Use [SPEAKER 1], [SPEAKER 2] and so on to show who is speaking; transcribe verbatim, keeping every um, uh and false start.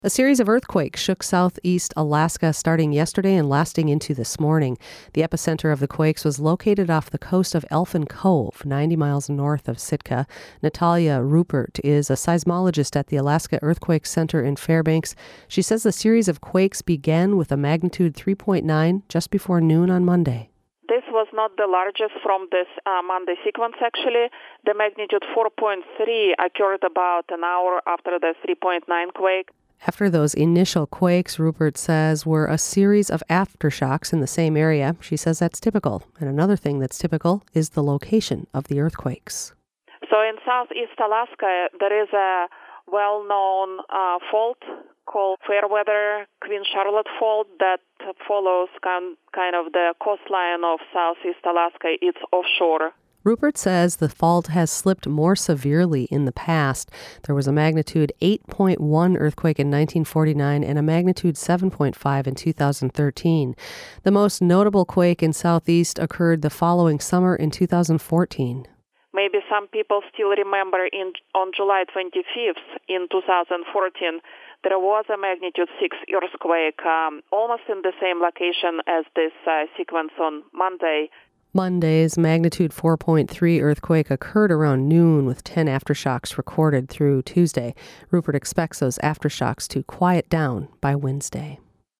[SPEAKER 1] A series of earthquakes shook southeast Alaska starting yesterday and lasting into this morning. The epicenter of the quakes was located off the coast of Elfin Cove, ninety miles north of Sitka. Natalia Rupert is a seismologist at the Alaska Earthquake Center in Fairbanks. She says the series of quakes began with a magnitude three point nine just before noon on Monday.
[SPEAKER 2] This was not the largest from this uh, Monday sequence, actually. The magnitude four point three occurred about an hour after the three point nine quake.
[SPEAKER 1] After those initial quakes, Rupert says, were a series of aftershocks in the same area. She says that's typical. And another thing that's typical is the location of the earthquakes.
[SPEAKER 2] So in southeast Alaska, there is a well-known uh, fault called Fairweather Queen Charlotte Fault that follows kind, kind of the coastline of southeast Alaska. It's offshore.
[SPEAKER 1] Rupert says the fault has slipped more severely in the past. There was a magnitude eight point one earthquake in nineteen forty-nine and a magnitude seven point five in two thousand thirteen. The most notable quake in southeast occurred the following summer in two thousand fourteen.
[SPEAKER 2] Maybe some people still remember in on July twenty-fifth in two thousand fourteen, there was a magnitude six earthquake um, almost in the same location as this uh, sequence on Monday.
[SPEAKER 1] Monday's magnitude four point three earthquake occurred around noon with ten aftershocks recorded through Tuesday. Rupert expects those aftershocks to quiet down by Wednesday.